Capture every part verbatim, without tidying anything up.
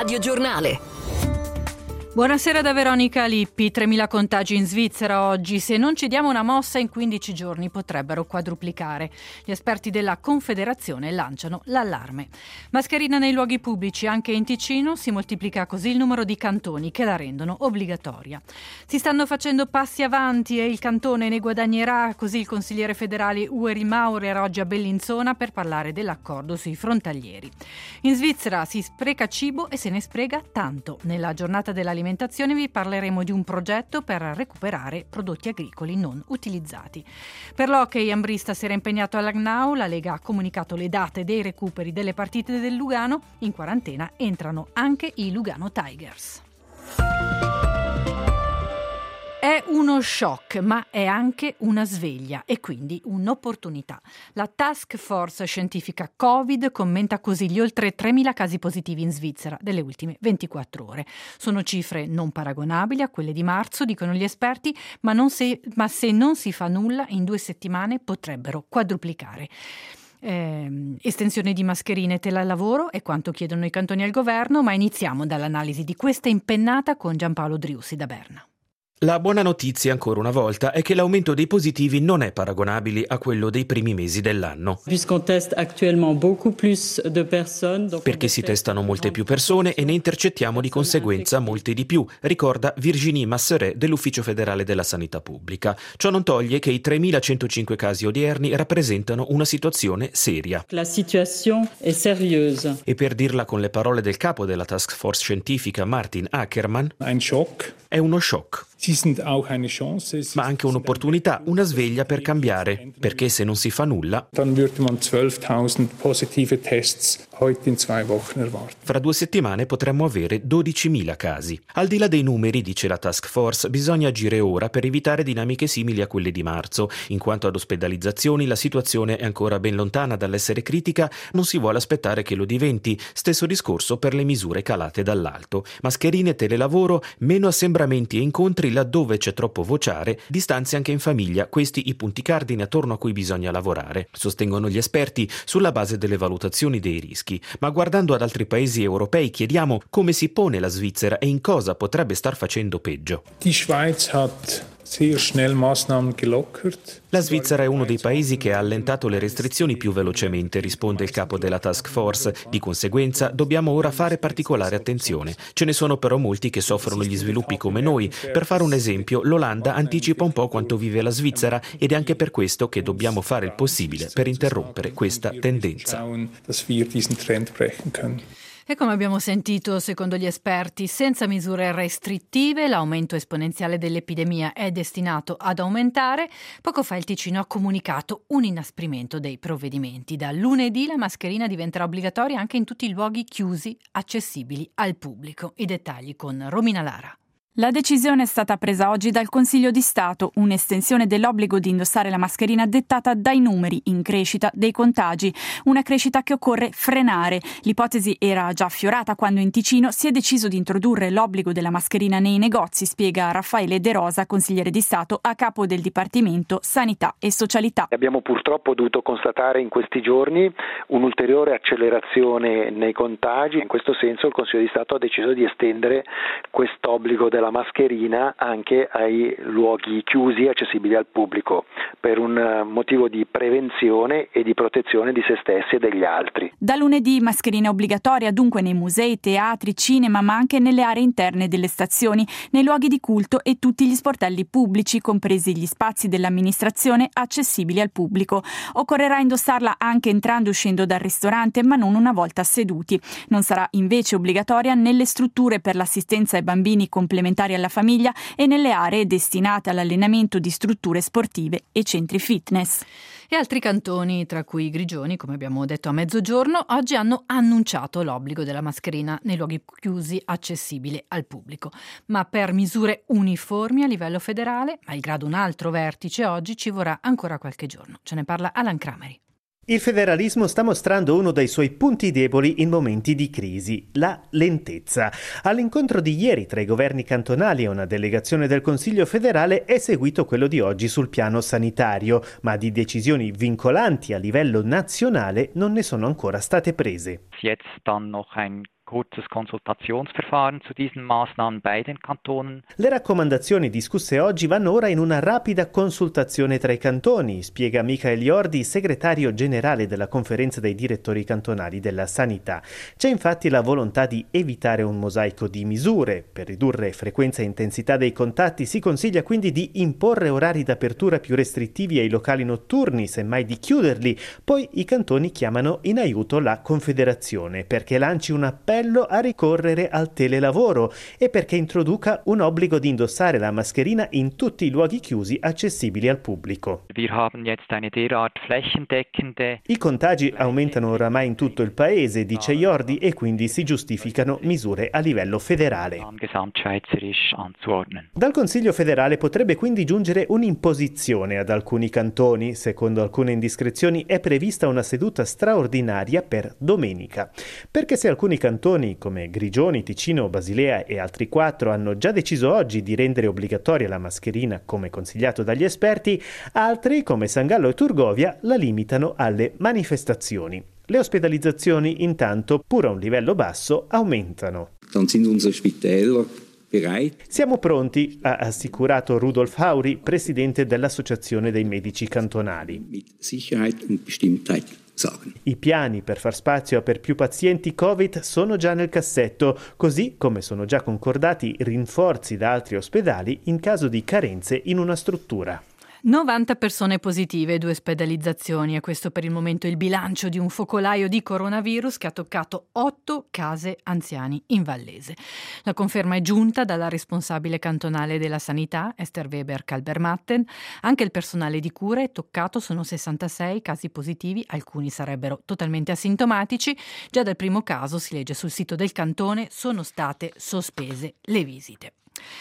Radio Giornale. Buonasera da Veronica Lippi. tremila contagi in Svizzera oggi. Se non ci diamo una mossa in quindici giorni potrebbero quadruplicare. Gli esperti della Confederazione lanciano l'allarme. Mascherina nei luoghi pubblici anche in Ticino, si moltiplica così il numero di cantoni che la rendono obbligatoria. Si stanno facendo passi avanti e il cantone ne guadagnerà, così il consigliere federale Ueri Maurer oggi a Bellinzona per parlare dell'accordo sui frontalieri. In Svizzera si spreca cibo e se ne spreca tanto. Nella giornata dell'alimentazione vi parleremo di un progetto per recuperare prodotti agricoli non utilizzati. Per l'hockey Ambrista si era impegnato a Langnau, la Lega ha comunicato le date dei recuperi delle partite del Lugano, in quarantena entrano anche i Lugano Tigers. È uno shock, ma è anche una sveglia e quindi un'opportunità. La Task Force scientifica Covid commenta così gli oltre tremila casi positivi in Svizzera delle ultime ventiquattro ore. Sono cifre non paragonabili a quelle di marzo, dicono gli esperti, ma, non se, ma se non si fa nulla in due settimane potrebbero quadruplicare. Eh, estensione di mascherine e telelavoro è quanto chiedono i cantoni al governo, ma iniziamo dall'analisi di questa impennata con Giampaolo Driussi da Berna. La buona notizia, ancora una volta, è che l'aumento dei positivi non è paragonabile a quello dei primi mesi dell'anno. Perché si testano molte più persone e ne intercettiamo di conseguenza molte di più, ricorda Virginie Masseret dell'Ufficio federale della sanità pubblica. Ciò non toglie che i tremilacentocinque casi odierni rappresentano una situazione seria. La situation è seriosa. E per dirla con le parole del capo della task force scientifica Martin Ackermann, Ein Schock. È uno shock. Ma anche un'opportunità, una sveglia per cambiare, perché se non si fa nulla, fra due settimane potremmo avere dodicimila casi. Al di là dei numeri, dice la task force, bisogna agire ora per evitare dinamiche simili a quelle di marzo. In quanto ad ospedalizzazioni, la situazione è ancora ben lontana dall'essere critica, non si vuole aspettare che lo diventi. Stesso discorso per le misure calate dall'alto. Mascherine, telelavoro, meno assembramenti e incontri laddove c'è troppo vociare, distanze anche in famiglia, questi i punti cardine attorno a cui bisogna lavorare, sostengono gli esperti sulla base delle valutazioni dei rischi. Ma guardando ad altri paesi europei chiediamo come si pone la Svizzera e in cosa potrebbe star facendo peggio. Die Schweiz hat sehr schnell Maßnahmen gelockert. La Svizzera è uno dei paesi che ha allentato le restrizioni più velocemente, risponde il capo della task force. Di conseguenza dobbiamo ora fare particolare attenzione. Ce ne sono però molti che soffrono gli sviluppi come noi. Per fare un esempio, l'Olanda anticipa un po' quanto vive la Svizzera ed è anche per questo che dobbiamo fare il possibile per interrompere questa tendenza. E come abbiamo sentito, secondo gli esperti, senza misure restrittive l'aumento esponenziale dell'epidemia è destinato ad aumentare. Poco fa il Ticino ha comunicato un inasprimento dei provvedimenti. Da lunedì la mascherina diventerà obbligatoria anche in tutti i luoghi chiusi accessibili al pubblico. I dettagli con Romina Lara. La decisione è stata presa oggi dal Consiglio di Stato, un'estensione dell'obbligo di indossare la mascherina dettata dai numeri in crescita dei contagi, una crescita che occorre frenare. L'ipotesi era già affiorata quando in Ticino si è deciso di introdurre l'obbligo della mascherina nei negozi, spiega Raffaele De Rosa, consigliere di Stato a capo del Dipartimento Sanità e Socialità. Abbiamo purtroppo dovuto constatare in questi giorni un'ulteriore accelerazione nei contagi. In questo senso il Consiglio di Stato ha deciso di estendere quest'obbligo della la mascherina anche ai luoghi chiusi accessibili al pubblico per un motivo di prevenzione e di protezione di se stessi e degli altri. Da lunedì mascherina obbligatoria dunque nei musei, teatri, cinema, ma anche nelle aree interne delle stazioni, nei luoghi di culto e tutti gli sportelli pubblici, compresi gli spazi dell'amministrazione accessibili al pubblico. Occorrerà indossarla anche entrando e uscendo dal ristorante, ma non una volta seduti. Non sarà invece obbligatoria nelle strutture per l'assistenza ai bambini complementari alla famiglia e nelle aree destinate all'allenamento di strutture sportive e centri fitness. E altri cantoni, tra cui Grigioni, come abbiamo detto a mezzogiorno, oggi hanno annunciato l'obbligo della mascherina nei luoghi chiusi accessibile al pubblico. Ma per misure uniformi a livello federale, malgrado un altro vertice oggi, ci vorrà ancora qualche giorno. Ce ne parla Alan Crameri. Il federalismo sta mostrando uno dei suoi punti deboli in momenti di crisi, la lentezza. All'incontro di ieri tra i governi cantonali e una delegazione del Consiglio federale è seguito quello di oggi sul piano sanitario, ma di decisioni vincolanti a livello nazionale non ne sono ancora state prese. Jetzt dann noch ein kurzes Konsultationsverfahren zu diesen Maßnahmen bei den Kantonen. Le raccomandazioni discusse oggi vanno ora in una rapida consultazione tra i cantoni, spiega Michael Jordi, segretario generale della Conferenza dei direttori cantonali della sanità. C'è infatti la volontà di evitare un mosaico di misure. Per ridurre frequenza e intensità dei contatti si consiglia quindi di imporre orari d'apertura più restrittivi ai locali notturni, semmai di chiuderli. Poi i cantoni chiamano in aiuto la Confederazione perché lanci un appello a ricorrere al telelavoro e perché introduca un obbligo di indossare la mascherina in tutti i luoghi chiusi accessibili al pubblico. Wir haben jetzt eine derart flächendeckende... I contagi aumentano oramai in tutto il paese, dice Jordi, e quindi si giustificano misure a livello federale. Dal Consiglio federale potrebbe quindi giungere un'imposizione ad alcuni cantoni. Secondo alcune indiscrezioni è prevista una seduta straordinaria per domenica. Perché se alcuni cantoni come Grigioni, Ticino, Basilea e altri quattro hanno già deciso oggi di rendere obbligatoria la mascherina come consigliato dagli esperti, altri come San Gallo e Turgovia la limitano alle manifestazioni. Le ospedalizzazioni intanto, pur a un livello basso, aumentano. Siamo pronti, ha assicurato Rudolf Hauri, presidente dell'Associazione dei Medici Cantonali. I piani per far spazio per più pazienti Covid sono già nel cassetto, così come sono già concordati rinforzi da altri ospedali in caso di carenze in una struttura. novanta persone positive, due ospedalizzazioni, e questo per il momento il bilancio di un focolaio di coronavirus che ha toccato otto case anziani in Vallese. La conferma è giunta dalla responsabile cantonale della sanità, Esther Weber Kalbermatten. Anche il personale di cura è toccato, sono sessantasei casi positivi, alcuni sarebbero totalmente asintomatici. Già dal primo caso, si legge sul sito del cantone, sono state sospese le visite.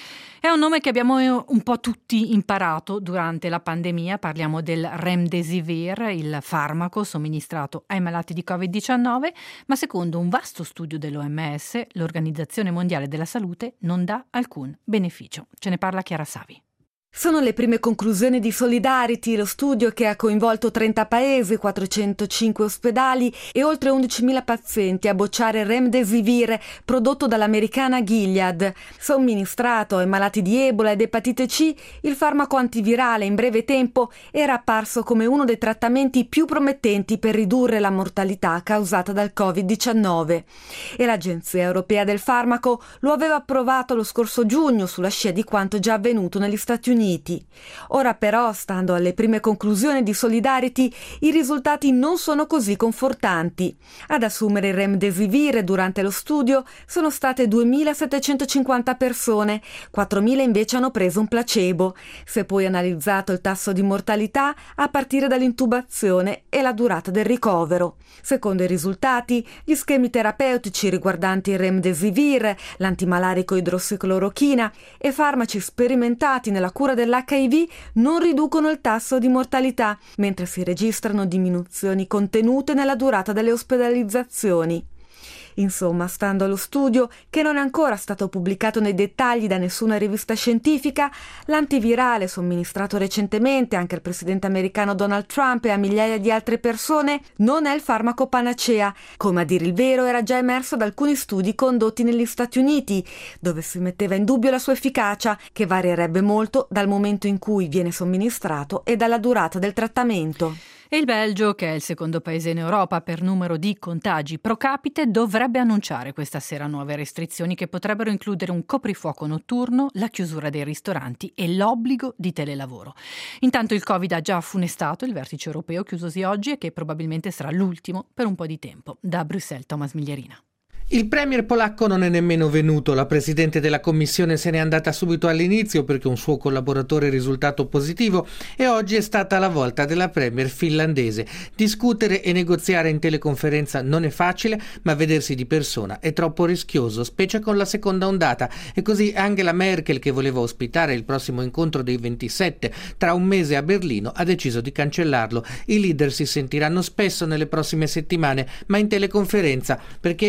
È un nome che abbiamo un po' tutti imparato durante la pandemia, parliamo del Remdesivir, il farmaco somministrato ai malati di covid diciannove, ma secondo un vasto studio dell'O M S, l'Organizzazione Mondiale della Salute non dà alcun beneficio. Ce ne parla Chiara Savi. Sono le prime conclusioni di Solidarity, lo studio che ha coinvolto trenta paesi, quattrocentocinque ospedali e oltre undicimila pazienti a bocciare Remdesivir, prodotto dall'americana Gilead. Somministrato ai malati di Ebola ed epatite C, il farmaco antivirale in breve tempo era apparso come uno dei trattamenti più promettenti per ridurre la mortalità causata dal covid diciannove. E l'Agenzia Europea del Farmaco lo aveva approvato lo scorso giugno sulla scia di quanto già avvenuto negli Stati Uniti. Ora però, stando alle prime conclusioni di Solidarity, i risultati non sono così confortanti. Ad assumere il Remdesivir durante lo studio sono state duemilasettecentocinquanta persone, quattromila invece hanno preso un placebo. Si è poi analizzato il tasso di mortalità a partire dall'intubazione e la durata del ricovero. Secondo i risultati, gli schemi terapeutici riguardanti il Remdesivir, l'antimalarico idrossiclorochina e farmaci sperimentati nella cura dell'H I V non riducono il tasso di mortalità, mentre si registrano diminuzioni contenute nella durata delle ospedalizzazioni. Insomma, stando allo studio, che non è ancora stato pubblicato nei dettagli da nessuna rivista scientifica, l'antivirale somministrato recentemente anche al presidente americano Donald Trump e a migliaia di altre persone non è il farmaco panacea, come a dire il vero era già emerso da alcuni studi condotti negli Stati Uniti, dove si metteva in dubbio la sua efficacia, che varierebbe molto dal momento in cui viene somministrato e dalla durata del trattamento. E il Belgio, che è il secondo paese in Europa per numero di contagi pro capite, dovrebbe annunciare questa sera nuove restrizioni che potrebbero includere un coprifuoco notturno, la chiusura dei ristoranti e l'obbligo di telelavoro. Intanto il Covid ha già funestato il vertice europeo chiusosi oggi e che probabilmente sarà l'ultimo per un po' di tempo. Da Bruxelles, Thomas Miglierina. Il premier polacco non è nemmeno venuto, la presidente della commissione se n'è andata subito all'inizio perché un suo collaboratore è risultato positivo e oggi è stata la volta della premier finlandese. Discutere e negoziare in teleconferenza non è facile, ma vedersi di persona è troppo rischioso, specie con la seconda ondata, e così Angela Merkel, che voleva ospitare il prossimo incontro dei ventisette tra un mese a Berlino, ha deciso di cancellarlo. I leader si sentiranno spesso nelle prossime settimane, ma in teleconferenza, perché è chiaro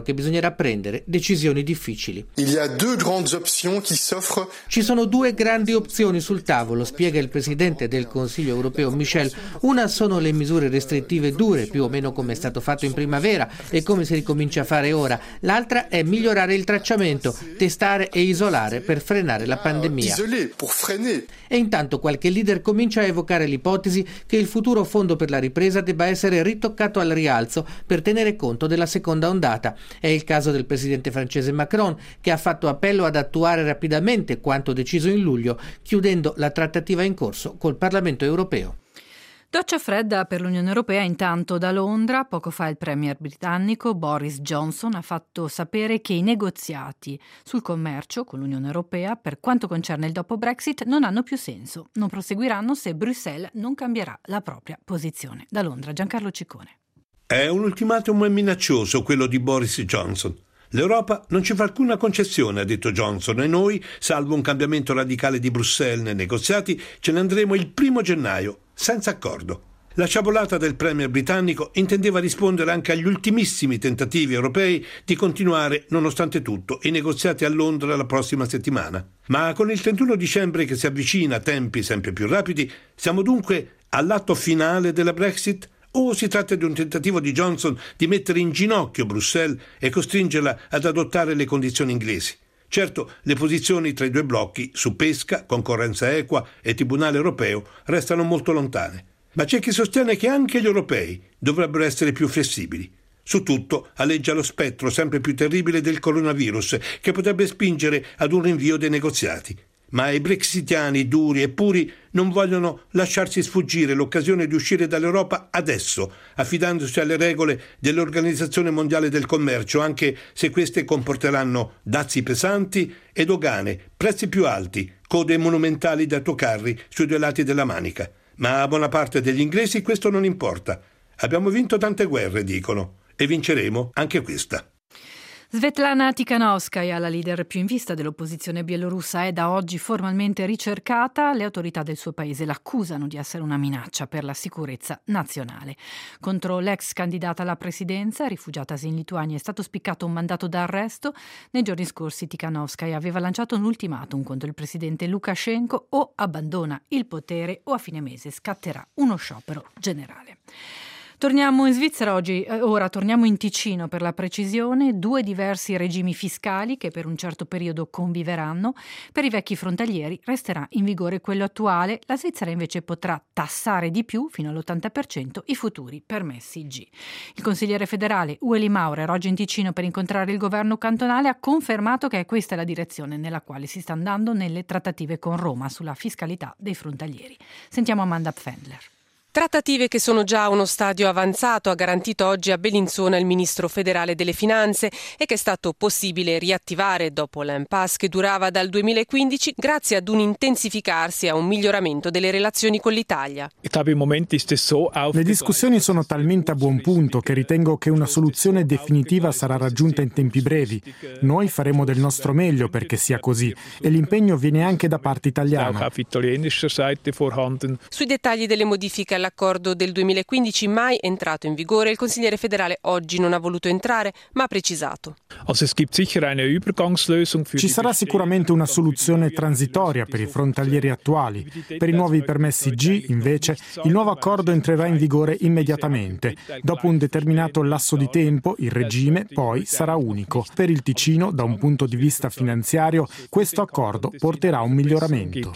che bisognerà prendere decisioni difficili. Il y a deux grandes options qui s'offrent. Ci sono due grandi opzioni sul tavolo, spiega il presidente del Consiglio europeo Michel. Una sono le misure restrittive dure, più o meno come è stato fatto in primavera e come si ricomincia a fare ora. L'altra è migliorare il tracciamento, testare e isolare per frenare la pandemia. E intanto qualche leader comincia a evocare l'ipotesi che il futuro fondo per la ripresa debba essere ritoccato al rialzo per tenere conto della seconda ondata. È il caso del presidente francese Macron, che ha fatto appello ad attuare rapidamente quanto deciso in luglio, chiudendo la trattativa in corso col Parlamento europeo. Doccia fredda per l'Unione Europea intanto da Londra. Poco fa il premier britannico Boris Johnson ha fatto sapere che i negoziati sul commercio con l'Unione Europea per quanto concerne il dopo Brexit non hanno più senso. Non proseguiranno se Bruxelles non cambierà la propria posizione. Da Londra Giancarlo Ciccone. È un ultimatum minaccioso quello di Boris Johnson. L'Europa non ci fa alcuna concessione, ha detto Johnson, e noi, salvo un cambiamento radicale di Bruxelles nei negoziati, ce ne andremo il primo gennaio, senza accordo. La sciabolata del premier britannico intendeva rispondere anche agli ultimissimi tentativi europei di continuare, nonostante tutto, i negoziati a Londra la prossima settimana. Ma con il trentuno dicembre che si avvicina a tempi sempre più rapidi, siamo dunque all'atto finale della Brexit? O si tratta di un tentativo di Johnson di mettere in ginocchio Bruxelles e costringerla ad adottare le condizioni inglesi? Certo, le posizioni tra i due blocchi su pesca, concorrenza equa e Tribunale europeo restano molto lontane. Ma c'è chi sostiene che anche gli europei dovrebbero essere più flessibili. Su tutto aleggia lo spettro sempre più terribile del coronavirus, che potrebbe spingere ad un rinvio dei negoziati. Ma i brexitiani duri e puri non vogliono lasciarsi sfuggire l'occasione di uscire dall'Europa adesso, affidandosi alle regole dell'Organizzazione Mondiale del Commercio, anche se queste comporteranno dazi pesanti e dogane, prezzi più alti, code monumentali di autocarri sui due lati della Manica. Ma a buona parte degli inglesi questo non importa. Abbiamo vinto tante guerre, dicono, e vinceremo anche questa. Svetlana Tikhanovskaya, la leader più in vista dell'opposizione bielorussa, è da oggi formalmente ricercata. Le autorità del suo paese l'accusano di essere una minaccia per la sicurezza nazionale. Contro l'ex candidata alla presidenza, rifugiatasi in Lituania, è stato spiccato un mandato d'arresto. Nei giorni scorsi Tikhanovskaya aveva lanciato un ultimatum contro il presidente Lukashenko: o abbandona il potere o a fine mese scatterà uno sciopero generale. Torniamo in Svizzera oggi, eh, ora torniamo in Ticino per la precisione, due diversi regimi fiscali che per un certo periodo conviveranno. Per i vecchi frontalieri resterà in vigore quello attuale, la Svizzera invece potrà tassare di più, fino all'ottanta per cento, i futuri permessi G. Il consigliere federale Ueli Maurer, oggi in Ticino per incontrare il governo cantonale, ha confermato che è questa la direzione nella quale si sta andando nelle trattative con Roma sulla fiscalità dei frontalieri. Sentiamo Amanda Pfändler. Trattative che sono già a uno stadio avanzato, ha garantito oggi a Bellinzona il ministro federale delle finanze, e che è stato possibile riattivare dopo l'impasse che durava dal duemilaquindici grazie ad un intensificarsi e a un miglioramento delle relazioni con l'Italia. Le discussioni sono talmente a buon punto che ritengo che una soluzione definitiva sarà raggiunta in tempi brevi. Noi faremo del nostro meglio perché sia così, e l'impegno viene anche da parte italiana. Sui dettagli delle modifiche alla L'accordo del duemilaquindici, mai entrato in vigore, il consigliere federale oggi non ha voluto entrare, ma ha precisato. Ci sarà sicuramente una soluzione transitoria per i frontalieri attuali. Per i nuovi permessi G, invece, il nuovo accordo entrerà in vigore immediatamente. Dopo un determinato lasso di tempo, il regime poi sarà unico. Per il Ticino, da un punto di vista finanziario, questo accordo porterà a un miglioramento.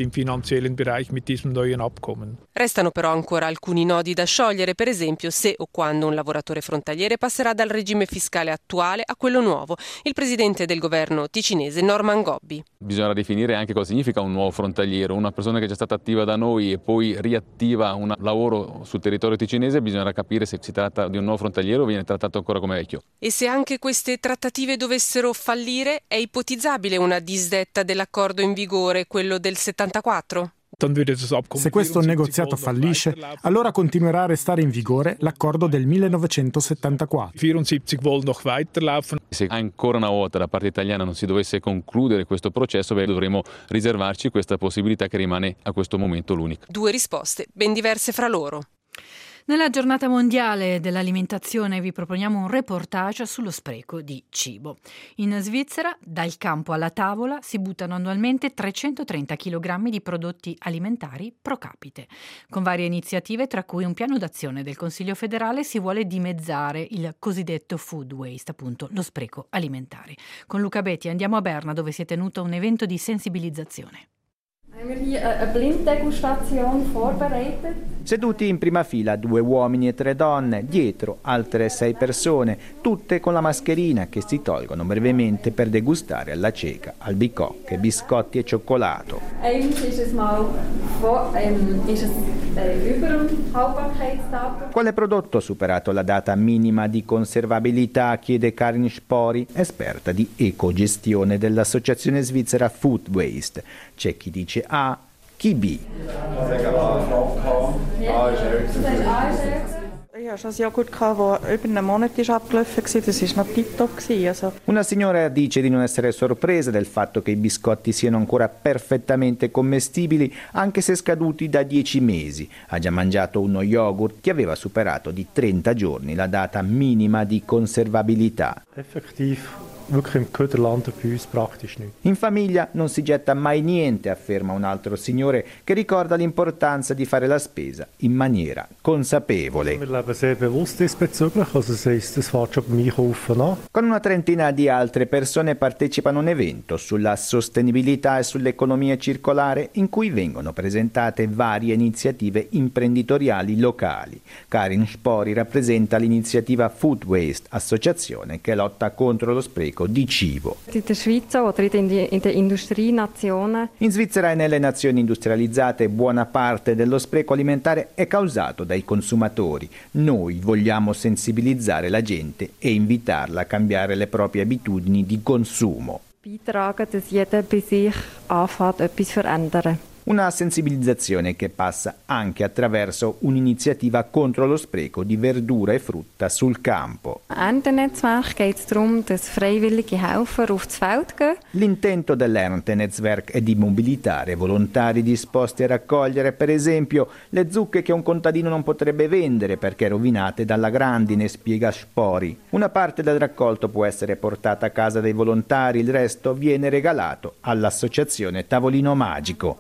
Restano però ancora alcuni nodi da sciogliere, per esempio se o quando un lavoratore frontaliere passerà dal regime fiscale attuale a quello nuovo. Il presidente del governo ticinese, Norman Gobbi. Bisogna definire anche cosa significa un nuovo frontaliero, una persona che è già stata attiva da noi e poi riattiva un lavoro sul territorio ticinese. Bisognerà capire se si tratta di un nuovo frontaliero o viene trattato ancora come vecchio. E se anche queste trattative dovessero fallire, è ipotizzabile una disdetta dell'accordo in vigore, quello del settantaquattro? Se questo negoziato fallisce, allora continuerà a restare in vigore l'accordo del millenovecentosettantaquattro. Se ancora una volta da parte italiana non si dovesse concludere questo processo, beh, dovremo riservarci questa possibilità che rimane a questo momento l'unica. Due risposte ben diverse fra loro. Nella giornata mondiale dell'alimentazione vi proponiamo un reportage sullo spreco di cibo. In Svizzera, dal campo alla tavola, si buttano annualmente trecentotrenta chilogrammi di prodotti alimentari pro capite. Con varie iniziative, tra cui un piano d'azione del Consiglio federale, si vuole dimezzare il cosiddetto food waste, appunto lo spreco alimentare. Con Luca Betti andiamo a Berna, dove si è tenuto un evento di sensibilizzazione. Seduti in prima fila due uomini e tre donne, dietro altre sei persone, tutte con la mascherina che si tolgono brevemente per degustare alla cieca albicocche, biscotti e cioccolato. Quale prodotto ha superato la data minima di conservabilità, chiede Karin Spori, esperta di ecogestione dell'Associazione Svizzera Food Waste. C'è chi dice A, chi B. Una signora dice di non essere sorpresa del fatto che i biscotti siano ancora perfettamente commestibili anche se scaduti da dieci mesi. Ha già mangiato uno yogurt che aveva superato di trenta giorni la data minima di conservabilità. Effettiv. In famiglia non si getta mai niente, afferma un altro signore che ricorda l'importanza di fare la spesa in maniera consapevole. Con una trentina di altre persone partecipano a un evento sulla sostenibilità e sull'economia circolare in cui vengono presentate varie iniziative imprenditoriali locali. Karin Spori rappresenta l'iniziativa Food Waste, associazione che lotta contro lo spreco di cibo. In Svizzera e nelle nazioni industrializzate buona parte dello spreco alimentare è causato dai consumatori. Noi vogliamo sensibilizzare la gente e invitarla a cambiare le proprie abitudini di consumo. Una sensibilizzazione che passa anche attraverso un'iniziativa contro lo spreco di verdura e frutta sul campo. L'intento dell'Erntenetzwerk è di mobilitare volontari disposti a raccogliere, per esempio, le zucche che un contadino non potrebbe vendere perché rovinate dalla grandine, spiega Spori. Una parte del raccolto può essere portata a casa dei volontari, il resto viene regalato all'associazione Tavolino Magico.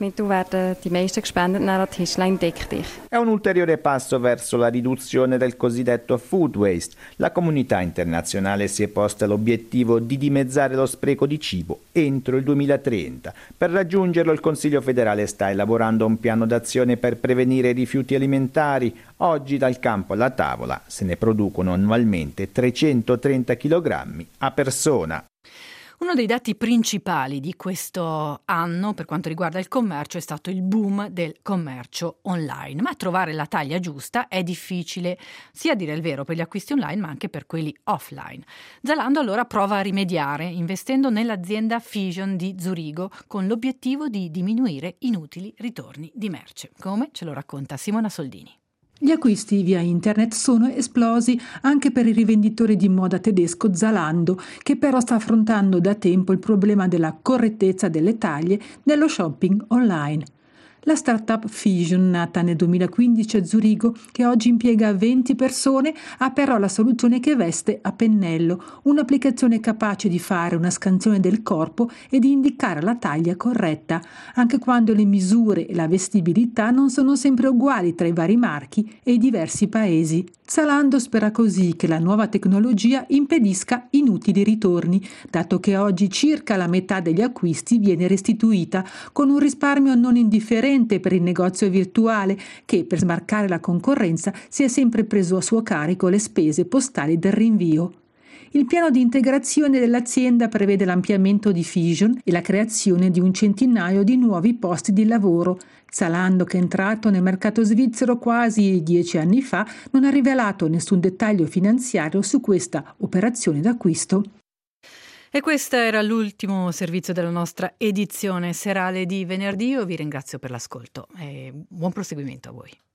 È un ulteriore passo verso la riduzione del cosiddetto food waste. La comunità internazionale si è posta l'obiettivo di dimezzare lo spreco di cibo entro il duemilatrenta. Per raggiungerlo il Consiglio federale sta elaborando un piano d'azione per prevenire i rifiuti alimentari. Oggi dal campo alla tavola se ne producono annualmente trecentotrenta chilogrammi a persona. Uno dei dati principali di questo anno per quanto riguarda il commercio è stato il boom del commercio online, ma trovare la taglia giusta è difficile, sia a dire il vero per gli acquisti online ma anche per quelli offline. Zalando allora prova a rimediare investendo nell'azienda Fision di Zurigo con l'obiettivo di diminuire inutili ritorni di merce. Come ce lo racconta Simona Soldini. Gli acquisti via internet sono esplosi anche per il rivenditore di moda tedesco Zalando, che però sta affrontando da tempo il problema della correttezza delle taglie nello shopping online. La startup Fision, nata nel duemilaquindici a Zurigo, che oggi impiega venti persone, ha però la soluzione che veste a pennello, un'applicazione capace di fare una scansione del corpo e di indicare la taglia corretta, anche quando le misure e la vestibilità non sono sempre uguali tra i vari marchi e i diversi paesi. Zalando spera così che la nuova tecnologia impedisca inutili ritorni, dato che oggi circa la metà degli acquisti viene restituita, con un risparmio non indifferente per il negozio virtuale che, per smarcare la concorrenza, si è sempre preso a suo carico le spese postali del rinvio. Il piano di integrazione dell'azienda prevede l'ampliamento di Fision e la creazione di un centinaio di nuovi posti di lavoro. Zalando, che è entrato nel mercato svizzero quasi dieci anni fa, non ha rivelato nessun dettaglio finanziario su questa operazione d'acquisto. E questo era l'ultimo servizio della nostra edizione serale di venerdì. Io vi ringrazio per l'ascolto e buon proseguimento a voi.